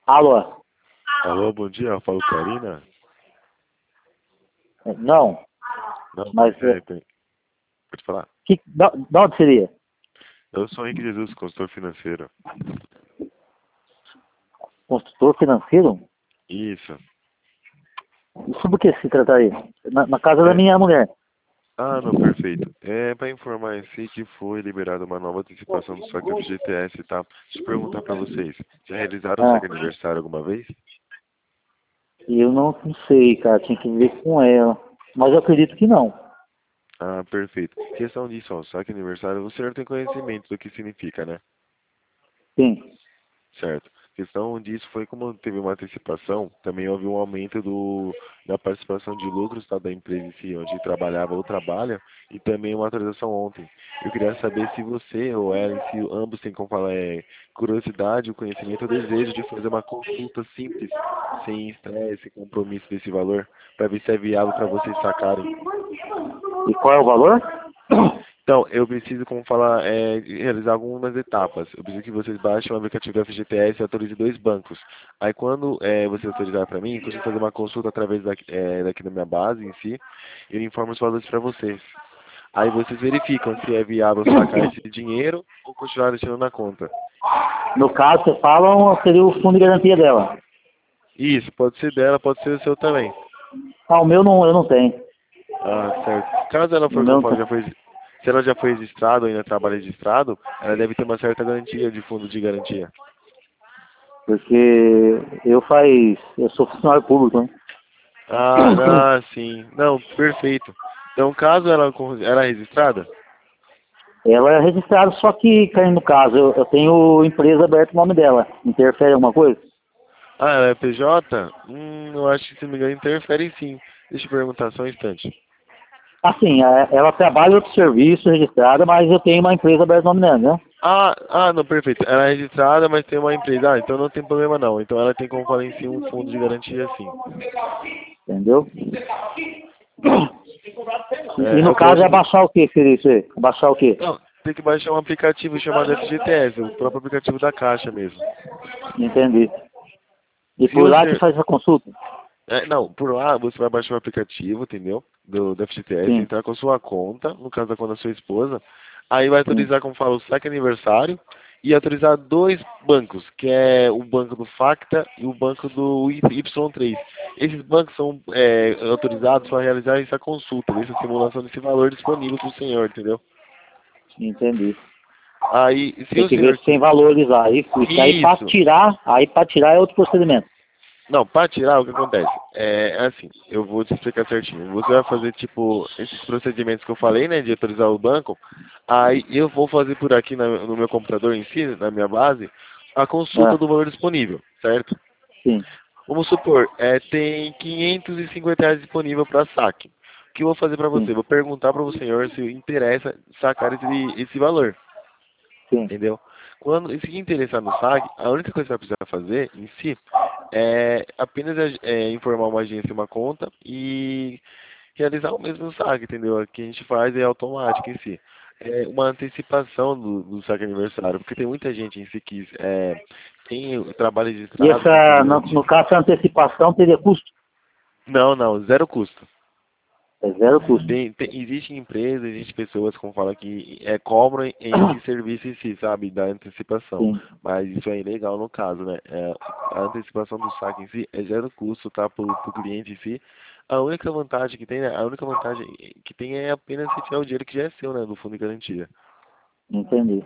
Alô? Alô, bom dia, eu falo Karina? Não, Não, mas pode falar. da onde seria? Eu sou Henrique Jesus, consultor financeiro. Consultor financeiro? Isso. E sobre o que se trataria? Na casa da É, minha mulher. não, perfeito. É para informar em si que foi liberada uma nova antecipação do saque FGTS, tá? Deixa eu perguntar para vocês, já realizaram o Ah, saque aniversário alguma vez? e eu não sei, cara, tinha que ver com ela. Mas eu acredito que não. Ah, perfeito. Questão disso, ó, saque aniversário, o senhor tem conhecimento do que significa, né? Sim. Certo. A questão disso foi como teve uma antecipação, também houve um aumento da participação de lucros, tá, da empresa em si, onde trabalhava ou trabalha, e também uma atualização ontem. Eu queria saber se você ou ela em si, ambos têm como falar, curiosidade, o conhecimento, o desejo de fazer uma consulta simples, sem estresse, sem compromisso desse valor, para ver se é viável para vocês sacarem. E qual é o valor? Então, eu preciso, como falar, realizar algumas etapas. Eu preciso que vocês baixem o aplicativo do FGTS e autorize dois bancos. Aí, quando você autorizar para mim, eu consigo fazer uma consulta através daqui da minha base em si, e eu informo os valores para vocês. Aí vocês verificam se é viável sacar esse dinheiro ou continuar deixando na conta. No caso, você fala, seria o fundo de garantia dela. Isso, pode ser dela, pode ser o seu também. Ah, o meu não, eu não tenho. Ah, certo. Caso ela O for, meu como não falo, tem. se ela já foi registrada ou ainda trabalha registrado, ela deve ter uma certa garantia de fundo de garantia. Porque eu sou funcionário público, né? Sim. Não, perfeito. Então, caso ela é registrada? Ela é registrada, só que, no caso, eu tenho empresa aberta no nome dela. Interfere alguma coisa? Ela é PJ? Eu acho que, se não me engano, interfere sim. Deixa eu perguntar só um instante. Assim, ela trabalha em outro serviço registrada, mas eu tenho uma empresa aberta no nome dela, né? Não, perfeito. Ela é registrada, mas tem uma empresa. Então não tem problema não. Então ela tem como falar em si um fundo de garantia sim. Entendeu? E no Eu caso é posso. baixar o que, seria isso aí? Baixar o quê? Não, tem que baixar um aplicativo chamado FGTS, o próprio aplicativo da Caixa mesmo. Entendi. E Se por lá que você faz a consulta? Não, por lá você vai baixar o aplicativo, entendeu? Do FGTS, Sim, entrar com a sua conta, no caso da conta da sua esposa, aí vai sim. autorizar, como fala, o saque aniversário e autorizar dois bancos, que é o banco do Facta e o banco do Y3. Esses bancos são autorizados para realizar essa consulta, essa simulação desse valor disponível para o senhor, entendeu? Entendi. Aí, se Tem o que ver senhor... se tem valores lá. Isso! Aí para tirar é outro procedimento. Não, para tirar, o que acontece? É assim, eu vou te explicar certinho. Você vai fazer, tipo, esses procedimentos que eu falei, né, de autorizar o banco. Aí eu vou fazer por aqui no meu computador em si, na minha base, a consulta Ah, do valor disponível, certo? sim, Vamos supor, tem R$ 550 disponível para saque. O que eu vou fazer para você? sim, Vou perguntar para o senhor se interessa sacar esse valor. sim. Entendeu? Quando se interessar no SAG, a única coisa que você vai precisar fazer em si é apenas informar uma agência uma conta e realizar o mesmo SAG, entendeu? O que a gente faz é automático em si. É uma antecipação do SAG aniversário, porque tem muita gente em si que tem o trabalho E registrado, tem fundo essa, de garantia. no caso, a antecipação teria custo? Não, não, zero custo. É zero custo. Existe empresas, existe pessoas como fala que cobram esse serviço em si, sabe, da antecipação. Sim, Mas isso é ilegal no caso, né? A antecipação do saque em si é zero custo, tá, pro cliente em si. A única vantagem que tem, né? A única vantagem que tem é apenas retirar o dinheiro que já é seu, né, do fundo de garantia. entendi.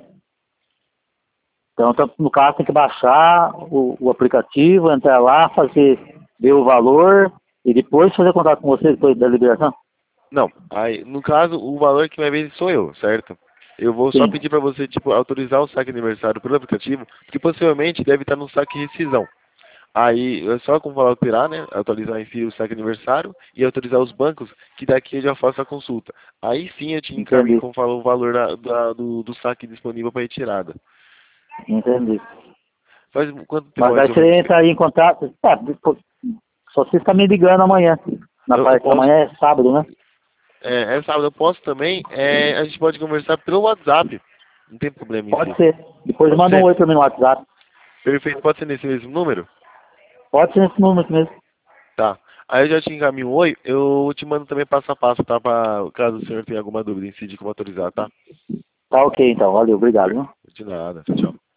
Então, no caso, tem que baixar o aplicativo, entrar lá, ver o valor e depois fazer contato com você depois da liberação? Não, aí, no caso, o valor que vai ver sou eu, certo? Eu vou só Sim, pedir para você, tipo, autorizar o saque aniversário pelo aplicativo, que possivelmente deve estar no saque rescisão. Aí é só como falar alterar, né? Atualizar em si o saque aniversário e autorizar os bancos, que daqui eu já faço a consulta. Aí sim eu te encaminho, entendi, como fala, o valor do saque disponível para retirada. entendi. Faz quanto tempo Mas mais daí ou menos? você entraria em contato, depois, só você está me ligando amanhã, na Eu parte da posso, manhã é sábado, né? sábado eu posso também, a gente pode conversar pelo WhatsApp. Não tem problema em Pode si. ser. Depois Pode manda um ser? oi para mim no WhatsApp. Perfeito, pode ser nesse mesmo número? Pode ser nesse número aqui mesmo. Tá. Aí eu já te encaminho um oi, eu te mando também passo a passo, tá? Caso o senhor tenha alguma dúvida, incide como autorizar, tá? Tá ok, então. Valeu, obrigado, viu? De nada. Tchau, tchau.